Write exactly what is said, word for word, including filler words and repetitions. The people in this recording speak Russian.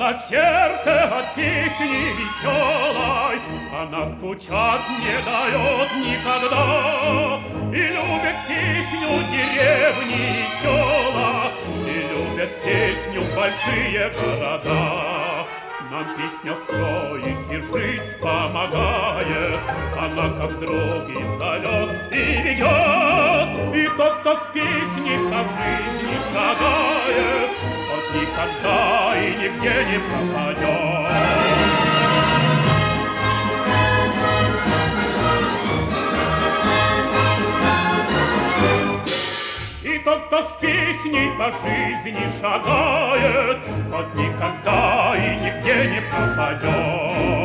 На сердце от песни веселой она скучать не дает никогда. И любит песню деревни и села, и любит песню большие города. Нам песня строить и жить помогает, она как друг и зовет, и ведет. И тот, кто с песней по жизни шагает, тот никогда и нигде не пропадет. И тот, кто с песней по жизни шагает, тот никогда и нигде не пропадет.